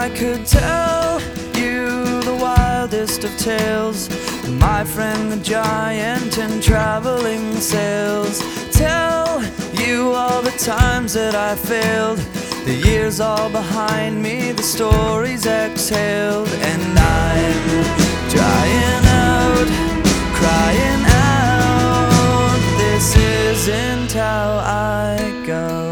I could tell you the wildest of tales, my friend the giant in traveling sails. Tell you all the times that I failed, the years all behind me, the stories exhaled. And I'm drying out, crying out, this isn't how I go.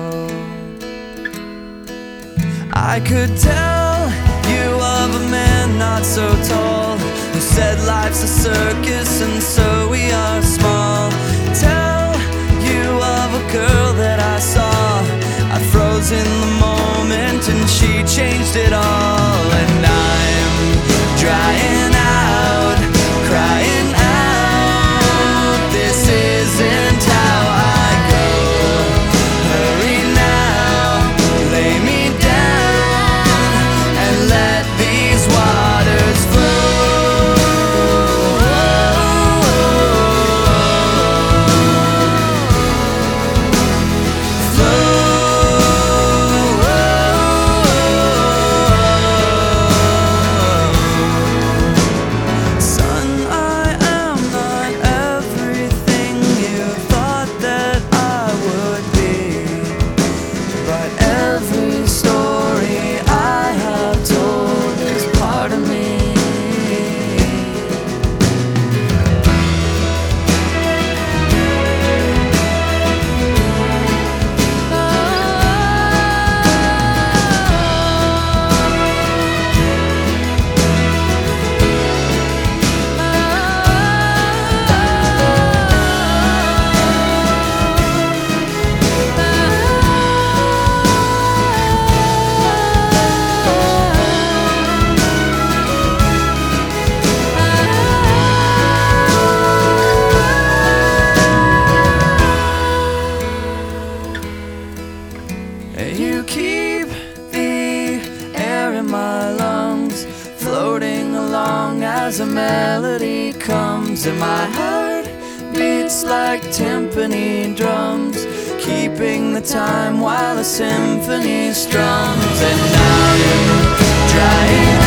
I could tell you of a man not so tall, who said life's a circus and so we are small. Tell you of a girl that I saw, I froze in the moment and she changed it all. And I'm drying out, crying out, this isn't how I go. Hurry now, lay me down, and let these waters flow. You keep the air in my lungs, floating along as a melody comes. And my heart beats like timpani drums, keeping the time while a symphony strums. And I'm drying